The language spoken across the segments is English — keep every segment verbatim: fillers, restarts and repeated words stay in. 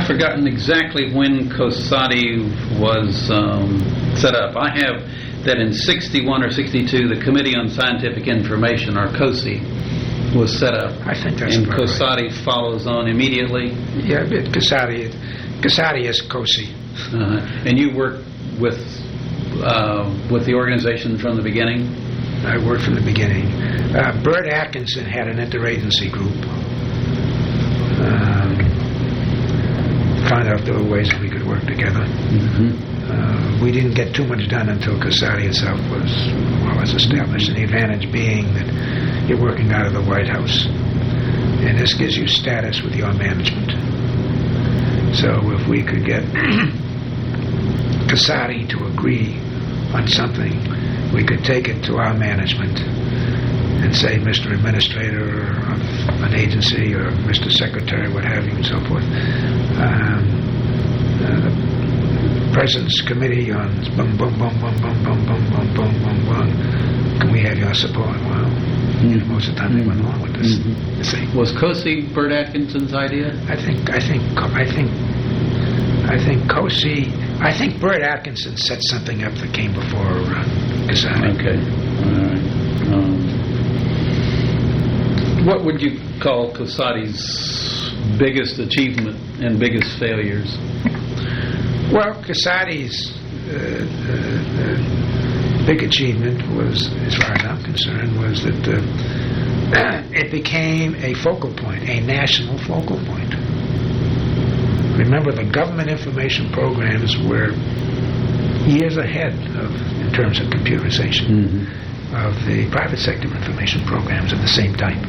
forgotten exactly when COSATI was um, set up. I have that in sixty-one or sixty-two, the Committee on Scientific Information, or COSI, was set up. I think that's and about COSATI right. follows on immediately. Yeah, it, COSATI, COSATI is COSI. Uh, and you worked with uh, with the organization from the beginning? I worked from the beginning. Uh, Bert Atkinson had an interagency group. Um, found out there were ways that we could work together. Mm-hmm. Uh, we didn't get too much done until COSATI itself was well was established, and the advantage being that you're working out of the White House, and this gives you status with your management. So if we could get COSATI to agree on something, we could take it to our management and say, Mister Administrator of an agency or Mister Secretary, what have you, and so forth. Um, uh, the President's Committee on boom, boom, boom, boom, boom, boom, boom, boom, boom, boom, boom. Can we have your support? Well, mm-hmm. you know, most of the time they went along with this. Mm-hmm. Was COSI Bert Atkinson's idea? I think, I think, I think, I think COSI. I think Bert Atkinson set something up that came before uh, COSATI. Okay, all right. Um, what would you call COSATI's biggest achievement and biggest failures? Well, COSATI's uh, uh, uh, big achievement was, as far as I'm concerned, was that uh, it became a focal point, a national focal point. Remember, the government information programs were years ahead of, in terms of computerization, mm-hmm. of the private sector information programs of the same type.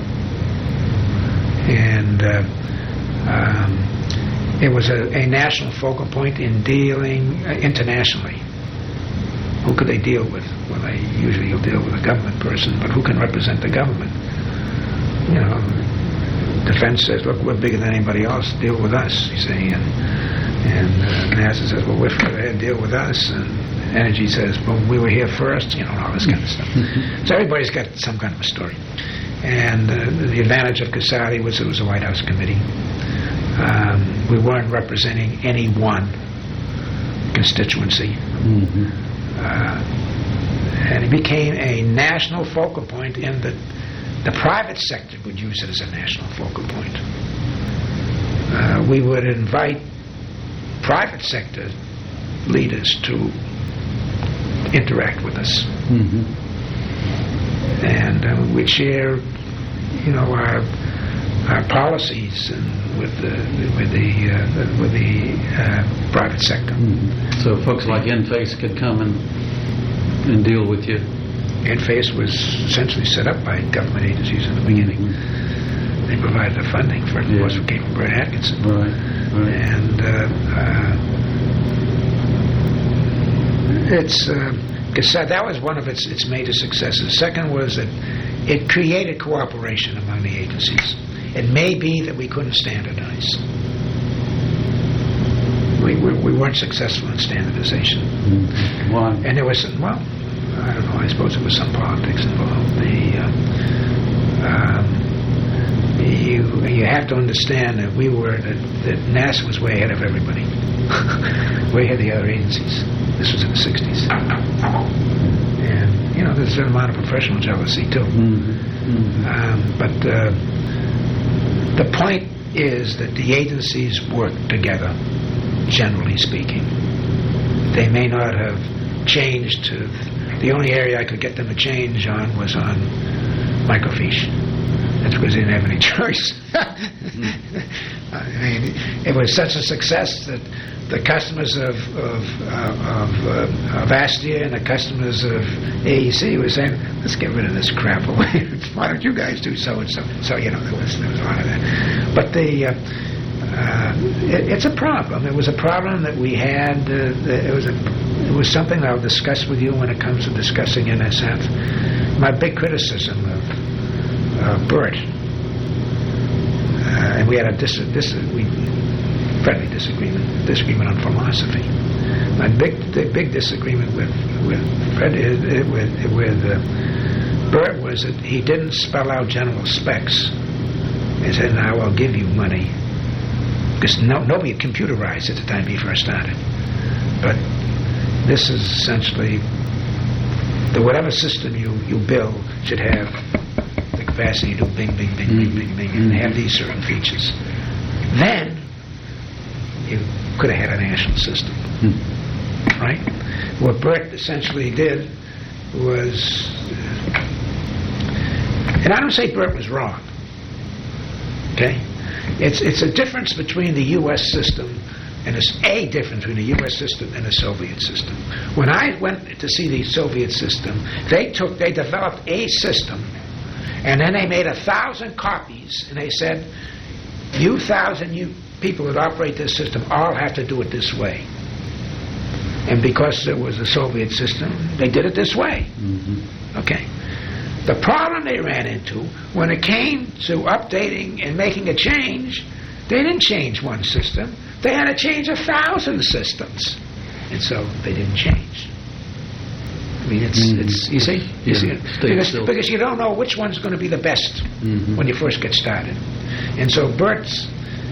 And uh, um, it was a, a national focal point in dealing uh, internationally. Who could they deal with? Well, they usually you'll deal with a government person, but who can represent the government? You know, defense says, look, we're bigger than anybody else, deal with us, you see. And, and uh, NASA says, well, we're further ahead, deal with us. And Energy says, well, we were here first, you know, and all this kind of stuff. So everybody's got some kind of a story. And uh, the advantage of COSATI was it was a White House committee. Um, we weren't representing any one constituency. Mm-hmm. Uh, and it became a national focal point in that the private sector would use it as a national focal point. Uh, we would invite private sector leaders to interact with us. Mm-hmm. And uh, we'd share, you know, our our policies and with the with the uh, with the uh, private sector. Mm-hmm. So folks like Enphase could come and and deal with you. Enphase was essentially set up by government agencies in the beginning. Mm-hmm. They provided the funding for it. Of course, it came from Bert Atkinson. Right. Right. And uh, uh, it's because uh, that was one of its its major successes. Second was that it created cooperation among the agencies. It may be that we couldn't standardize. We, we, we weren't successful in standardization. Mm-hmm. Why? And there was some, well, I don't know, I suppose there was some politics involved. The, uh, um, you, you have to understand that we were, that, that NASA was way ahead of everybody. Way ahead of the other agencies. This was in the sixties. And, you know, there's a certain amount of professional jealousy, too. Mm-hmm. Mm-hmm. Um, but uh, the point is that the agencies work together, generally speaking. They may not have changed to... The only area I could get them to change on was on microfiche. That's because they didn't have any choice. I mean, it was such a success that the customers of of uh, of, uh, of Astia and the customers of A E C were saying, "Let's get rid of this crap away. Why don't you guys do so and so?" So you know, there was there was a lot of that. But the uh, uh, it, it's a problem. It was a problem that we had. Uh, it was a it was something I'll discuss with you when it comes to discussing N S F. My big criticism of uh, Bert, uh, and we had a dis, dis we. friendly disagreement, disagreement on philosophy. My big, the big disagreement with with Fred is, with with uh, Bert was that he didn't spell out general specs. He said, "Now I'll give you money because no, nobody had computerized at the time he first started. But this is essentially the whatever system you, you build should have the capacity to do bing, bing, bing, mm-hmm. bing, bing, bing, and have these certain features. Then you could have had a national system, mm-hmm. right? What BERT essentially did was, and I don't say BERT was wrong. Okay, it's it's a difference between the U S system. And it's a difference between the U S system and the Soviet system. When I went to see the Soviet system, they took, they developed a system, and then they made a thousand copies, and they said, you thousand you people that operate this system all have to do it this way. And because it was the Soviet system, they did it this way. Mm-hmm. Okay. The problem they ran into, when it came to updating and making a change, they didn't change one system. They had to change a thousand systems, and so they didn't change. I mean, it's mm-hmm. it's you see, you yeah. see it because, because you don't know which one's going to be the best mm-hmm. when you first get started. And so Bert's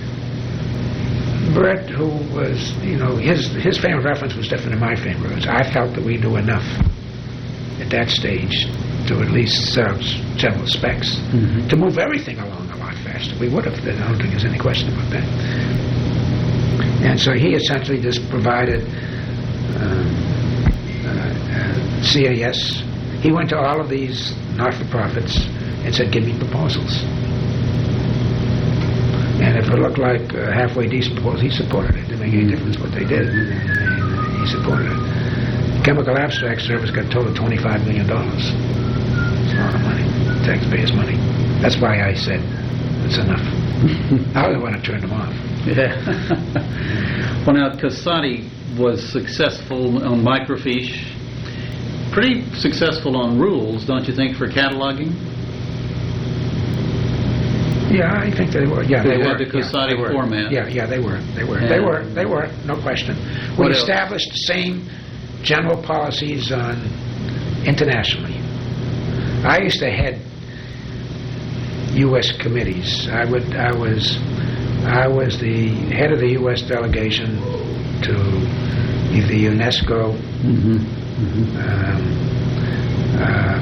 Bert, who was you know his his frame of reference was different than my frame of reference. I felt that we knew enough at that stage to at least set out general specs mm-hmm. to move everything along a lot faster. We would have. I don't think there's any question about that. And so he essentially just provided uh, uh, C A S. He went to all of these not-for-profits and said, give me proposals. And if it looked like a halfway decent proposal, he supported it. It didn't make any difference what they did. And uh, he supported it. Chemical Abstract Service got a total of twenty-five million dollars. It's a lot of money. Taxpayers' money. That's why I said, it's enough. I don't want to turn them off. Yeah. Well, now, Casati was successful on microfiche, pretty successful on rules, don't you think, for cataloging? Yeah, I think they were. Yeah, they, they had were. the Casati yeah, format. Yeah, yeah, they were. They were. Yeah. They were. They were. No question. We What established the same general policies on internationally. I used to head U S committees. I would. I was. I was the head of the U S delegation to the UNESCO, mm-hmm. Mm-hmm. Um, uh,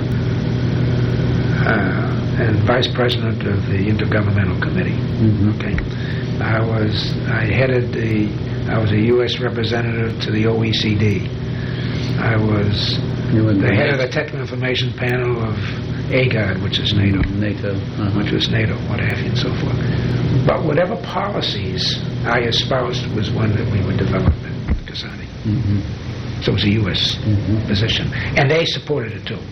uh, and vice president of the Intergovernmental Committee. Mm-hmm. Okay, I was. I headed the. I was a U S representative to the O E C D. I was the head of the Technical Information Panel of AGOD, which is NATO. NATO. Uh-huh. Which was NATO, what have you, and so forth. But whatever policies I espoused was one that we would develop at Casati. Mm-hmm. So it was a U S mm-hmm. position. And they supported it too.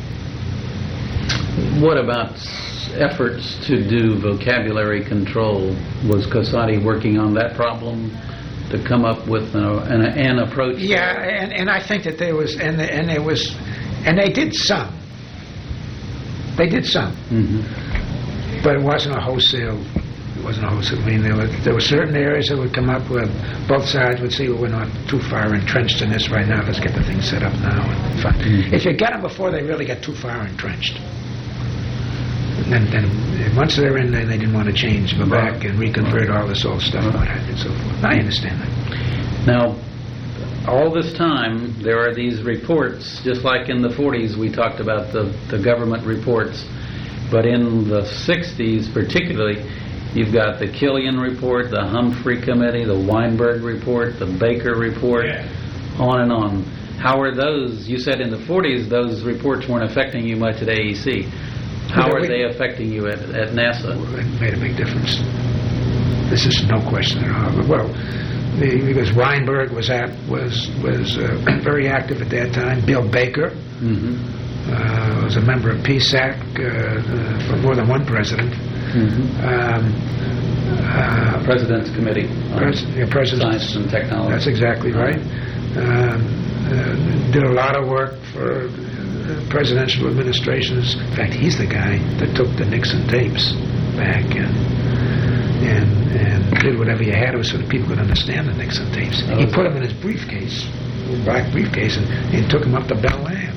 What about efforts to do vocabulary control? Was Casati working on that problem to come up with an, an, an approach? Yeah, and, and I think that there was, and the, and there was, and they did some. They did some, mm-hmm. but it wasn't a wholesale. It wasn't a wholesale. I mean, there were there were certain areas that would come up where both sides would say, "Well, we're not too far entrenched in this right now. Let's get the thing set up now." And fine. Mm-hmm. If you get them before they really get too far entrenched, and then, then once they're in there, they didn't want to change, go right. back and reconvert right. all this old stuff right. and so forth. I understand that. Now, all this time, there are these reports, just like in the forties we talked about the, the government reports, but in the sixties particularly, you've got the Killian report, the Humphrey Committee, the Weinberg report, the Baker report, yeah. on and on. How are those, you said in the forties those reports weren't affecting you much at A E C. How well, are we, they affecting you at, at NASA? Well, it made a big difference. This is no question at all. Well, the, because Weinberg was at was was uh, very active at that time. Bill Baker mm-hmm. uh, was a member of P S A C uh, uh, for more than one president. Mm-hmm. Um, uh, President's Committee on Pres- yeah, President's, Science and Technology. That's exactly right. Um, uh, did a lot of work for uh, presidential administrations. In fact, he's the guy that took the Nixon tapes back and and and did whatever you had to so that people could understand the Nixon tapes. Oh, he put them in his briefcase, black briefcase, and, and took them up to Bell Labs.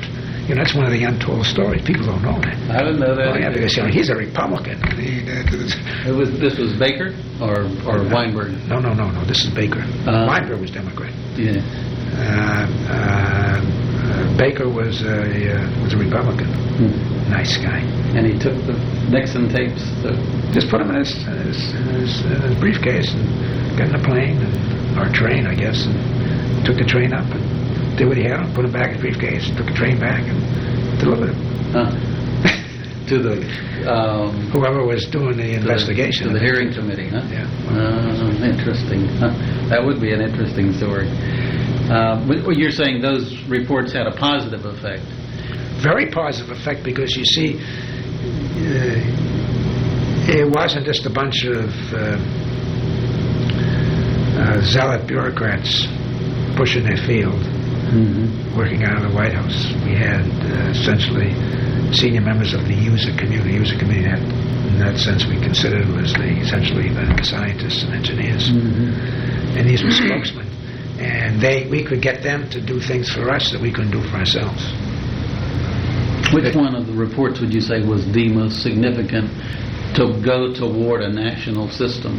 You know, that's one of the untold stories. People don't know that. I didn't know that. Oh, yeah, either. because, you know, he's a Republican. He, uh, It was this was Baker or or Weinberg. No, no, no, no. This is Baker. Uh, Weinberg was Democrat. Yeah. Uh, uh, uh, Baker was a uh, was a Republican. Hmm. Nice guy. And he took the Nixon tapes. So. Just put them in his, his, his, his briefcase and got in a plane and, or a train, I guess, and took the train up and did what he had on, put them back in his briefcase, took the train back and delivered them. Huh. To the um, whoever was doing the investigation. To the, to the hearing committee, huh? Yeah. Uh, interesting. Huh. That would be an interesting story. Uh, but you're saying those reports had a positive effect. Very positive effect because you see, uh, it wasn't just a bunch of uh, uh, zealot bureaucrats pushing their field, mm-hmm. working out of the White House. We had uh, essentially senior members of the user community. User community, that, in that sense, we considered was the essentially the scientists and engineers, mm-hmm. and these were spokesmen. And they, we could get them to do things for us that we couldn't do for ourselves. Which one of the reports would you say was the most significant to go toward a national system?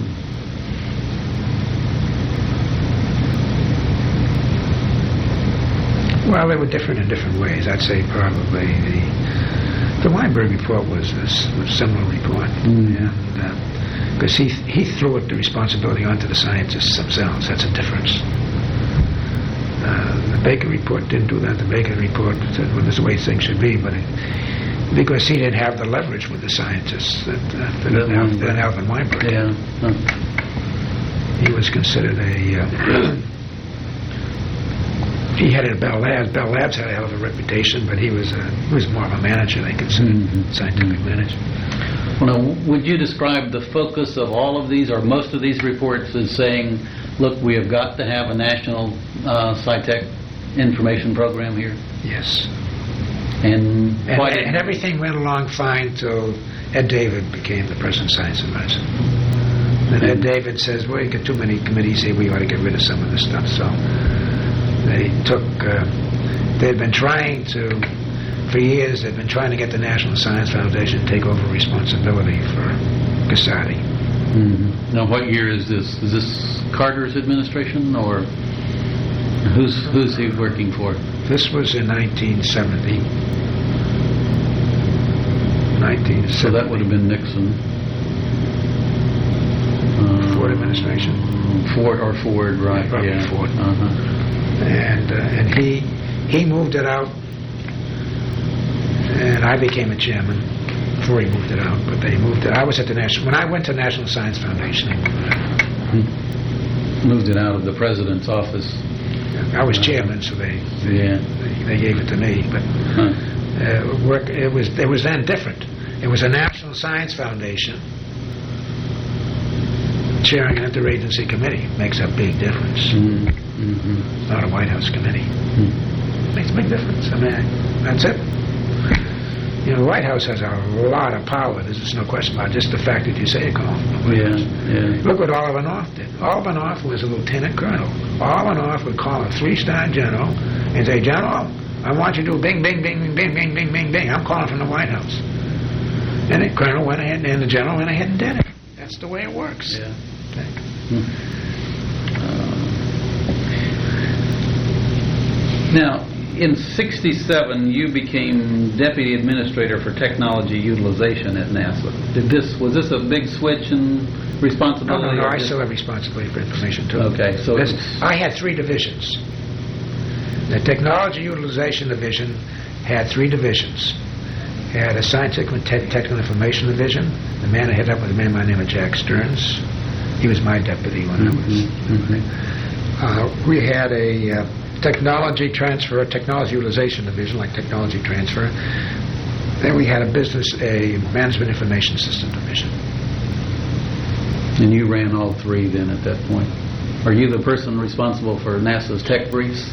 Well, they were different in different ways. I'd say probably the the Weinberg report was a, a similar report, mm. and because uh, he he threw it, the responsibility onto the scientists themselves. That's a difference. Uh, the Baker report didn't do that. The Baker report said, well, this is the way things should be, but it, because he didn't have the leverage with the scientists that, uh, that, that, Al, that Alvin Weinberg yeah. Huh. He was considered a... Uh, he headed Bell Labs. Bell Labs had a hell of a reputation, but he was a, he was more of a manager, they considered, mm-hmm. scientific mm-hmm. manager. Well, now, would you describe the focus of all of these, or most of these reports, as saying, look, we have got to have a national uh, sci-tech information program here? Yes. And, and, why and everything went along fine till Ed David became the president science advisor. And mm-hmm. Ed David says, well, you got too many committees here, we ought to get rid of some of this stuff. So they took, uh, they'd been trying to, for years, they've been trying to get the National Science Foundation to take over responsibility for Gasardi. Mm-hmm. Now, what year is this? Is this Carter's administration, or who's who's he working for? This was in nineteen seventy. nineteen seventy. So that would have been Nixon. Uh, Ford administration. Ford or Ford, right? Probably yeah. Ford. Uh-huh. And uh, and he he moved it out, and I became a chairman. Before he moved it out, but they moved it. I was at the National... When I went to National Science Foundation, they moved it out. Hmm. Moved it out of the president's office. I was chairman, so they yeah. they, they gave it to me. But huh. uh, work, it was it was then different. It was a National Science Foundation chairing an interagency committee. Makes a big difference. Mm-hmm. Mm-hmm. It's not a White House committee. Mm-hmm. Makes a big difference. I mean, that's it. You know, the White House has a lot of power. There's just no question about it. Just the fact that you say it, Colonel. Yeah, yeah. Look what Oliver North did. Oliver North was a lieutenant colonel. Oliver North would call a three-star general and say, General, I want you to do bing, bing, bing, bing, bing, bing, bing, bing, bing. I'm calling from the White House. And the colonel went ahead, and the general went ahead and did it. That's the way it works. Yeah. Hmm. Uh, now, in sixty-seven, you became deputy administrator for technology utilization at NASA. Did this was this a big switch in responsibility? No, no, no. I still have responsibility for information too. Okay, so this, I had three divisions. The technology utilization division had three divisions. It had a scientific and te- technical information division. The man I headed up was a man by the name of Jack Stearns. He was my deputy when mm-hmm. I was. Mm-hmm. Uh, we had a uh, technology transfer, technology utilization division, like technology transfer. Then we had a business, a management information system division. And you ran all three then at that point. Are you the person responsible for NASA's tech briefs?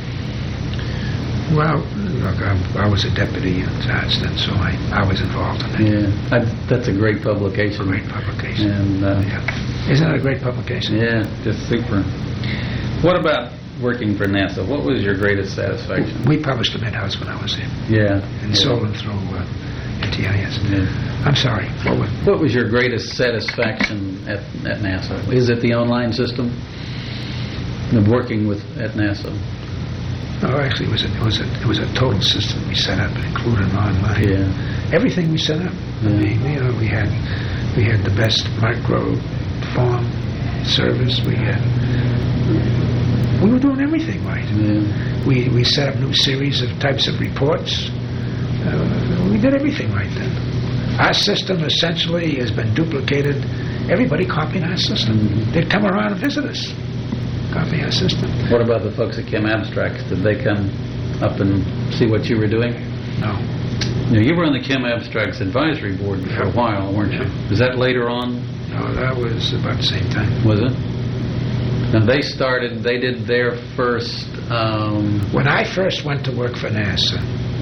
Well, look, I, I was a deputy in charge then, so I, I was involved in it. Yeah, I, that's a great publication. Great publication. And uh, yeah. Isn't it a great publication? Yeah, just super. What about working for NASA, what was your greatest satisfaction? We published them in-house when I was there. Yeah. And yeah. sold them through uh, N T I S. Yeah. I'm sorry. What was, what was your greatest satisfaction at, at NASA? Is it the online system? Of working with at NASA? No, actually, it was a, it was a, it was a total system we set up, including online. Yeah. Everything we set up. Yeah. I mean, you know, we had we had the best micro form service. We had we were doing everything right. Yeah. We we set up new series of types of reports. Uh, we did everything right then. Our system essentially has been duplicated. Everybody copied our system. Mm-hmm. They'd come around and visit us. Copy our system. What about the folks at Chem Abstracts? Did they come up and see what you were doing? No. You know, you were on the Chem Abstracts Advisory Board for Yeah. a while, weren't Yeah. you? Was that later on? No, that was about the same time. Was it? Now they started, they did their first... Um, When I first went to work for NASA,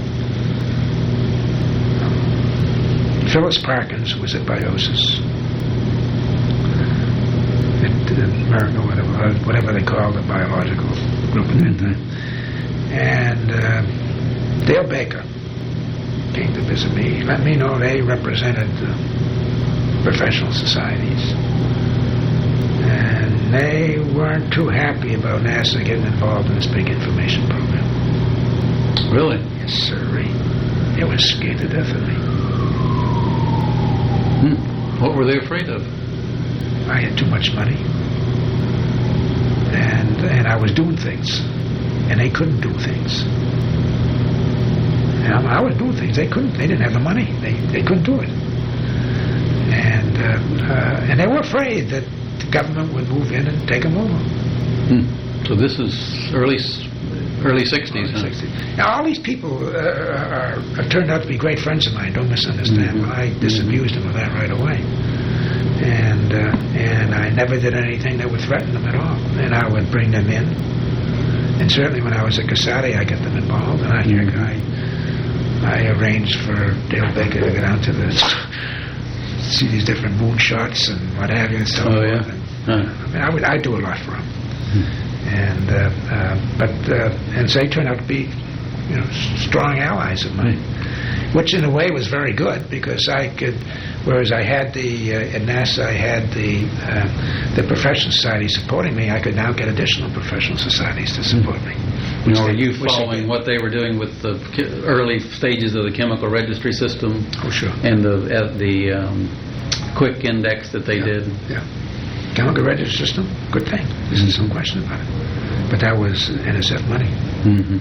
Phyllis Parkins, who was at Biosis, at America, whatever, whatever they called the biological group at that time, and uh, Dale Baker came to visit me, let me know they represented uh, professional societies. And they weren't too happy about NASA getting involved in this big information program. really? Yes, sirree. They were scared to death of me. Hmm. What were they afraid of? I had too much money. And and I was doing things. And they couldn't do things. And I was doing things. They couldn't. They didn't have the money. They they couldn't do it. And uh, uh, and they were afraid that the government would move in and take them over. Hmm. So this is early early sixties, huh? sixties. Now, all these people uh, are, are turned out to be great friends of mine. Don't misunderstand. Mm-hmm. But I disabused them of that right away. And uh, and I never did anything that would threaten them at all. And I would bring them in. And certainly when I was at Casati, I got them involved. And I, Mm-hmm. I, I arranged for Dale Baker to go down to the see these different moonshots and what have you and so Oh, forth. yeah. And, Huh. I mean, I would I do a lot for them. Hmm. And uh, uh, but uh, and so they turned out to be, you know, s- strong allies of mine, which in a way was very good because I could, whereas I had the uh, at NASA I had the uh, the professional society supporting me, I could now get additional professional societies to support me. You know, Which were they- you which they following did. what they were doing with the che- early stages of the chemical registry system Oh, sure. and the uh, the um, quick index that they Yeah. did? Yeah. Chemical register system, good thing. There's mm-hmm. some question about it. But that was N S F money. Mm-hmm.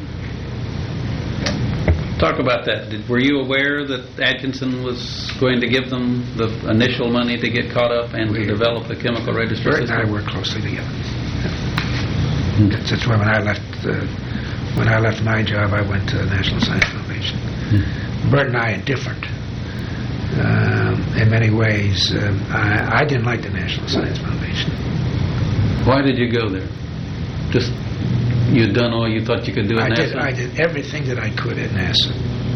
Talk about that. Did, were you aware that Atkinson was going to give them the initial money to get caught up and We- to develop the chemical registry Bert and system? I worked closely together. Hmm. That's, that's why when I left uh, when I left my job, I went to the National Science Foundation. Hmm. Bert and I are different. Um, in many ways, um, I, I didn't like the National Science Foundation. Why did you go there? Just you'd done all you thought you could do at I NASA? did, I did everything that I could at NASA.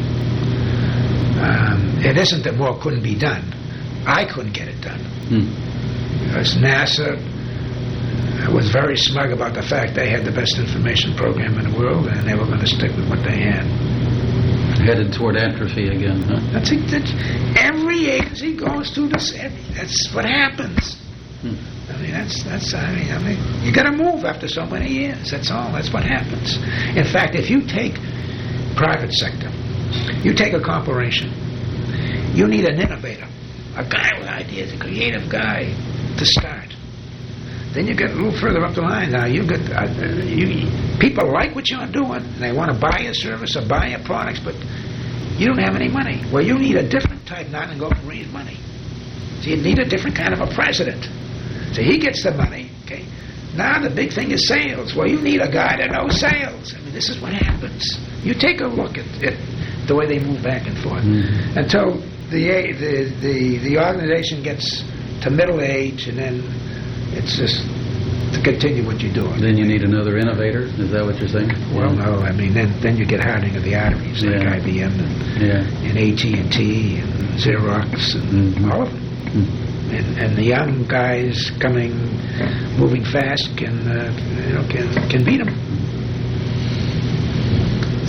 Um, it isn't that more couldn't be done. I couldn't get it done. Hmm. Because NASA was very smug about the fact they had the best information program in the world and they were going to stick with what they had. Headed toward atrophy again, huh? That's, it, that's every agency goes through this. Every, that's what happens. Hmm. I mean, that's that's. I mean, I mean, you got to move after so many years. That's all. That's what happens. In fact, if you take private sector, you take a corporation, you need an innovator, a guy with ideas, a creative guy to start. Then you get a little further up the line. Now you get uh, you, people like what you're doing, and they want to buy your service or buy your products, but you don't have any money. Well, you need a different type now to go and raise money. So you need a different kind of a president. So he gets the money. Okay. Now the big thing is sales. Well, you need a guy that knows sales. I mean, this is what happens. You take a look at, at the way they move back and forth Mm-hmm. until the the the the organization gets to middle age, and then it's just to continue what you're doing. Then you need another innovator. Is that what you're saying? Well, no, I mean then then you get hardening of the arteries, like Yeah. I B M and, Yeah. and A T and T and Xerox and Mhm. all of them. Hmm. And, and the young guys coming, moving fast, can uh, you know can can beat them.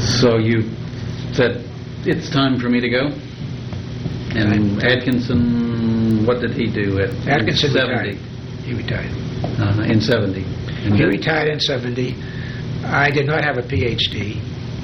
So you said, it's time for me to go? And Atkinson, what did he do at Atkinson seventy? Retired. He retired. Uh, in seventy. And he then- retired in seventy. I did not have a P H D.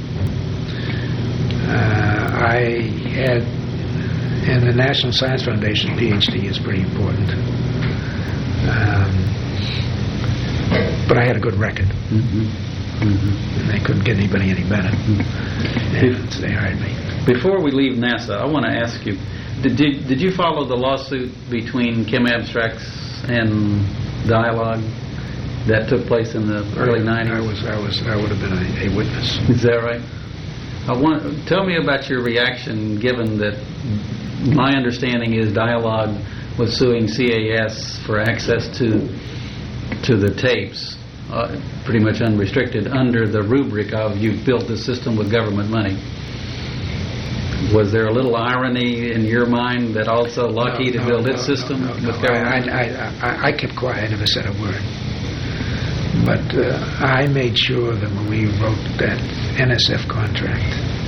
Uh, I had, in the National Science Foundation, P H D is pretty important. Um, but I had a good record. Mhm. Mhm. And they couldn't get anybody any better. And so they hired me. Before we leave NASA, I want to ask you, did, did, did you follow the lawsuit between Chem Abstracts and Dialogue that took place in the early nineties? I was, I was, I would have been a, a witness. Is that right? I want, tell me about your reaction, given that my understanding is Dialogue was suing C A S for access to to the tapes, uh, pretty much unrestricted, under the rubric of you've built the system with government money. Was there a little irony in your mind that also Lockheed No, had no, built no, its no, system no, no, with no. government? I, I, I, I kept quiet. I never said a word. But uh, I made sure that when we wrote that N S F contract,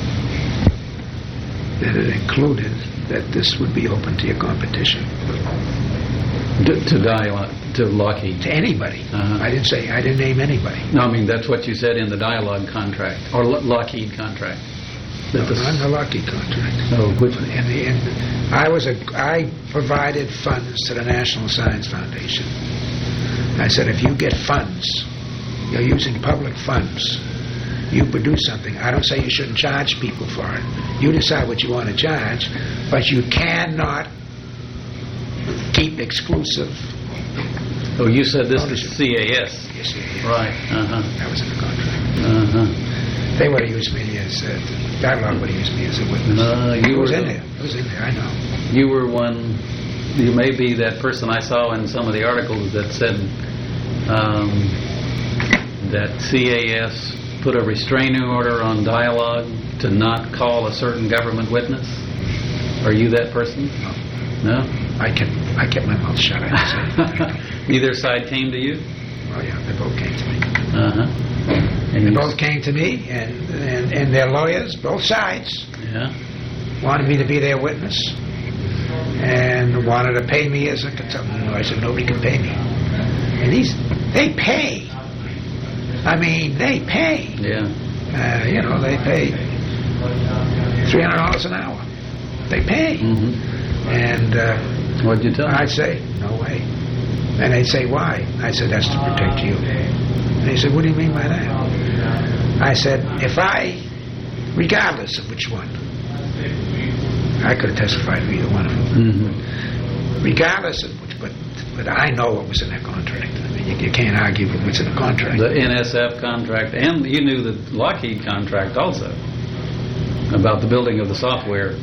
that it included that this would be open to your competition. To, to Dialogue, to Lockheed. To anybody. Uh-huh. I didn't say, I didn't name anybody. No, I mean, that's what you said in the Dialogue contract, or Lo- Lockheed contract. That No, the- not in the Lockheed contract. Oh, which? In the, in the, I was a, I provided funds to the National Science Foundation. I said, if you get funds, you're using public funds, you produce something. I don't say you shouldn't charge people for it. You decide what you want to charge, but you cannot keep exclusive. Oh, you said this is C A S. Yes, yeah, yeah. Right. Uh-huh. That was in the contract. Uh-huh. They would have used me as, uh, Dialogue would have used me as a witness. No, you it was were in the- there. It was in there, I know. You were one, you may be that person I saw in some of the articles that said um, that C A S put a restraining order on Dialogue to not call a certain government witness. Are you that person? No. No? I kept, I kept my mouth shut. I didn't say anything. Neither side came to you? Oh, yeah, they both came to me. Uh-huh. And They you both came to me, and, and, and their lawyers, both sides, Yeah. wanted me to be their witness and wanted to pay me as a consultant. I said, nobody can pay me. And these, they pay. I mean, they pay. Yeah. Uh, you know, they pay three hundred dollars an hour. They pay. Mm-hmm. And uh, What'd you tell I'd them? say, no way. And they'd say, why? I said, that's to protect you. And they said, what do you mean by that? I said, if I, regardless of which one, I could have testified for either one of them. Mm-hmm. Regardless of which, but, but I know what was in that contract. I mean, you, you can't argue with what's in the contract. The N S F contract, and you knew the Lockheed contract also, about the building of the software.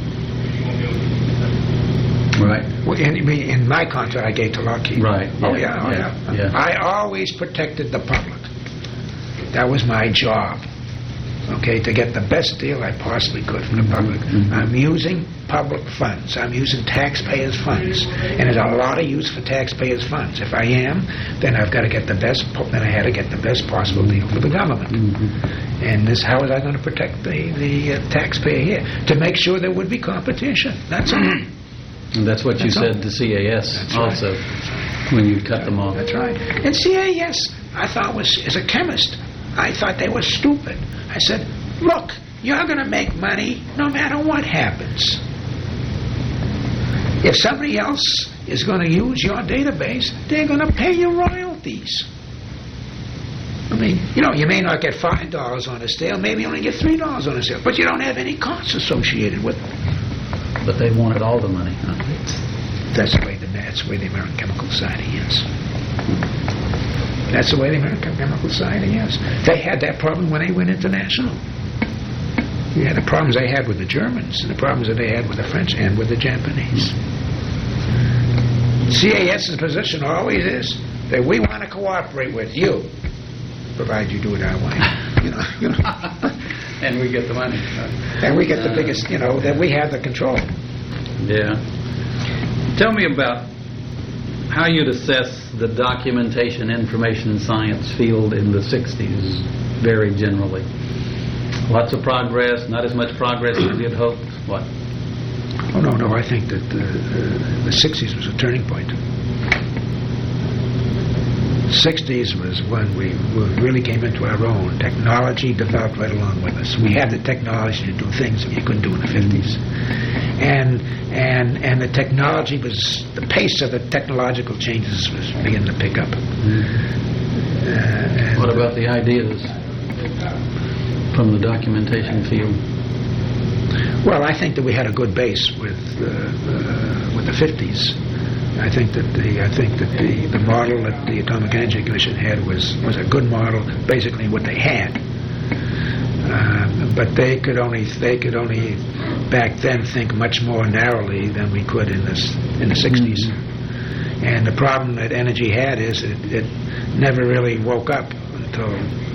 Right. Well, in, in my contract, I gave to Lockheed. Right. Oh, Yeah. yeah, oh, Yeah. yeah. Yeah. I always protected the public. That was my job. Okay, to get the best deal I possibly could from the public. Mhm. I'm using public funds. I'm using taxpayers' funds. And there's a lot of use for taxpayers' funds. If I am, then I've got to get the best, po- then I had to get the best possible deal for the government. Mm-hmm. And this, how was I going to protect the, the uh, taxpayer here? To make sure there would be competition. That's all. And that's what you That's all. said to C A S That's right. also, when you cut them off. That's right. And C A S, I thought was, as a chemist, I thought they were stupid. I said, look, you're going to make money no matter what happens. If somebody else is going to use your database, they're going to pay you royalties. I mean, you know, you may not get five dollars on a sale, maybe you only get three dollars on a sale, but you don't have any costs associated with it. But they wanted all the money. Huh? That's the way the, that's the way the American Chemical Society is. That's the way the American Chemical Society is. They had that problem when they went international. You had the problems they had with the Germans, and the problems that they had with the French and with the Japanese. CAS's position always is that we want to cooperate with you, provided you do it our way. You know, you know. And we get the money. And we get the Uh, biggest, you know, that we have the control. Yeah. Tell me about how you'd assess the documentation, information, and science field in the sixties, very generally. Lots of progress, not as much progress as you'd hoped. What? Oh, no, no, I think that uh, uh, the sixties was a turning point. sixties was when we, we really came into our own. Technology developed right along with us. We had the technology to do things that you couldn't do in the fifties. And and and the technology was, the pace of the technological changes was beginning to pick up. Mm-hmm. Uh, what about the ideas from the documentation field? Well, I think that we had a good base with uh, uh, with the fifties. I think that the I think that the, the model that the Atomic Energy Commission had was, was a good model, basically what they had. Uh, but they could only they could only back then think much more narrowly than we could in this in the sixties. Mm-hmm. And the problem that energy had is it, it never really woke up until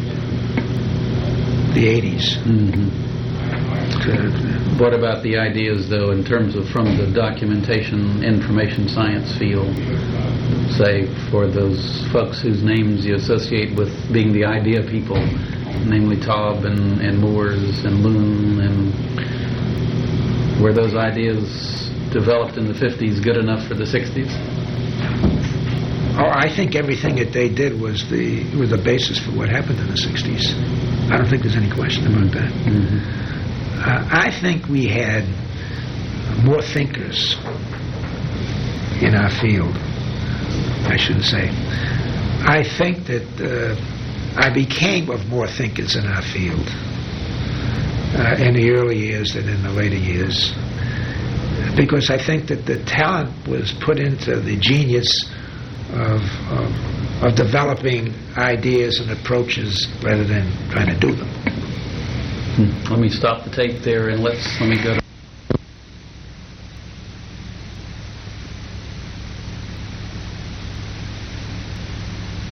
the eighties. Mm-hmm. What about the ideas, though, in terms of from the documentation, information science field, say, for those folks whose names you associate with being the idea people, namely Taub and, and Moores and Loon, and were those ideas developed in the fifties good enough for the sixties? Oh, I think everything that they did was the was the basis for what happened in the sixties. I don't think there's any question about that. Mm-hmm. Uh, I think we had more thinkers in our field. I shouldn't say. I think that uh, I became of more thinkers in our field uh, in the early years than in the later years, because I think that the talent was put into the genius of, of, of developing ideas and approaches rather than trying to do them. Let me stop the tape there and let's let me go to